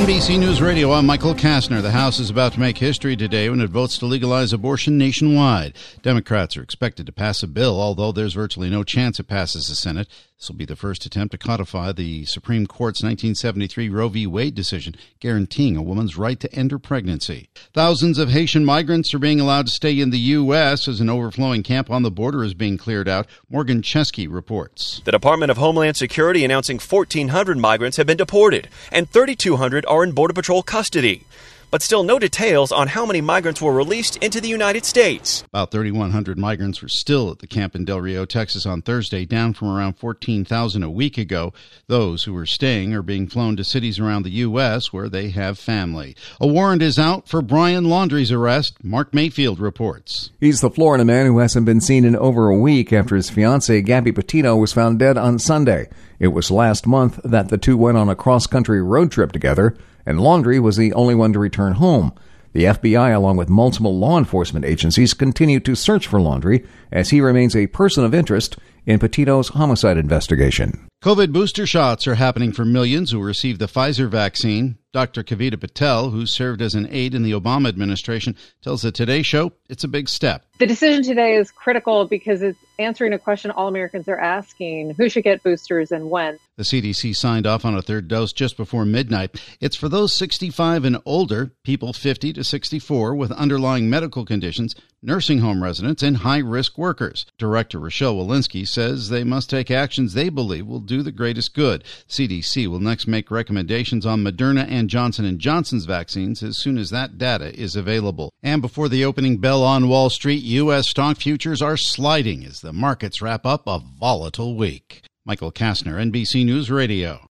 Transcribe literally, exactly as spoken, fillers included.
B C News Radio, I'm Michael Kastner. The House is about to make history today when it votes to legalize abortion nationwide. Democrats are expected to pass a bill, although there's virtually no chance it passes the Senate. This will be the first attempt to codify the Supreme Court's nineteen seventy-three Roe v. Wade decision guaranteeing a woman's right to end her pregnancy. Thousands of Haitian migrants are being allowed to stay in the U S as an overflowing camp on the border is being cleared out. Morgan Chesky reports. The Department of Homeland Security announcing fourteen hundred migrants have been deported and thirty-two hundred are in Border Patrol custody. But still no details on how many migrants were released into the United States. About thirty-one hundred migrants were still at the camp in Del Rio, Texas on Thursday, down from around fourteen thousand a week ago. Those who are staying are being flown to cities around the U S where they have family. A warrant is out for Brian Laundrie's arrest. Mark Mayfield reports. He's the Florida man who hasn't been seen in over a week after his fiancée, Gabby Petito, was found dead on Sunday. It was last month that the two went on a cross-country road trip together, and Laundrie was the only one to return home. The F B I, along with multiple law enforcement agencies, continue to search for Laundrie as he remains a person of interest in Petito's homicide investigation. COVID booster shots are happening for millions who received the Pfizer vaccine. Doctor Kavita Patel, who served as an aide in the Obama administration, tells the Today Show it's a big step. The decision today is critical because it's answering a question all Americans are asking: who should get boosters and when? The C D C signed off on a third dose just before midnight. It's for those sixty-five and older, people fifty to sixty-four with underlying medical conditions, nursing home residents, and high-risk workers. Director Rochelle Walensky says they must take actions they believe will do the greatest good. C D C will next make recommendations on Moderna and Johnson and Johnson's vaccines as soon as that data is available. And before the opening bell on Wall Street, U S stock futures are sliding as the markets wrap up a volatile week. Michael Kastner, N B C News Radio.